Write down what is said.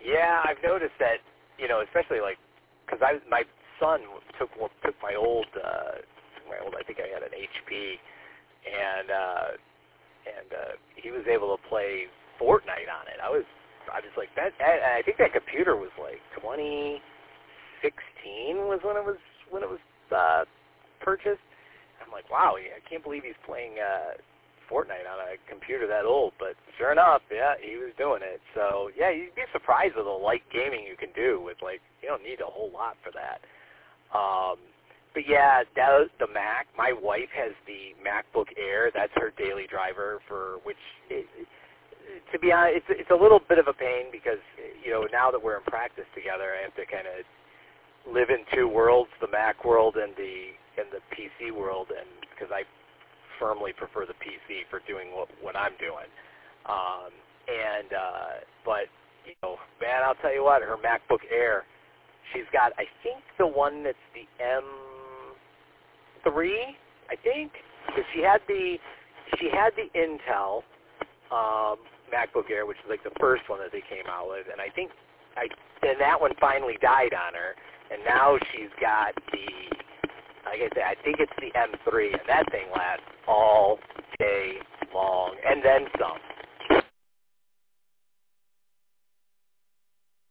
Yeah, I've noticed that, especially like, because my son took my old, I think I had an HP, and he was able to play Fortnite on it. I was like, I think that computer was like 2016 was when it was purchased. I'm like, wow, I can't believe he's playing Fortnite on a computer that old. But sure enough, yeah, he was doing it. So yeah, you'd be surprised with the light gaming you can do with, like, you don't need a whole lot for that. But yeah, the Mac. My wife has the MacBook Air. That's her daily driver, for which, to be honest, it's a little bit of a pain because, now that we're in practice together, I have to kind of live in two worlds: the Mac world and the PC world, and because I firmly prefer the PC for doing what I'm doing. But man, I'll tell you what, her MacBook Air, she's got, I think, the one that's the M3, I think, because she had the Intel MacBook Air, which is like the first one that they came out with, and I think that one finally died on her, and now she's got the, like I said, I think it's the M3, and that thing lasts all day long, and then some.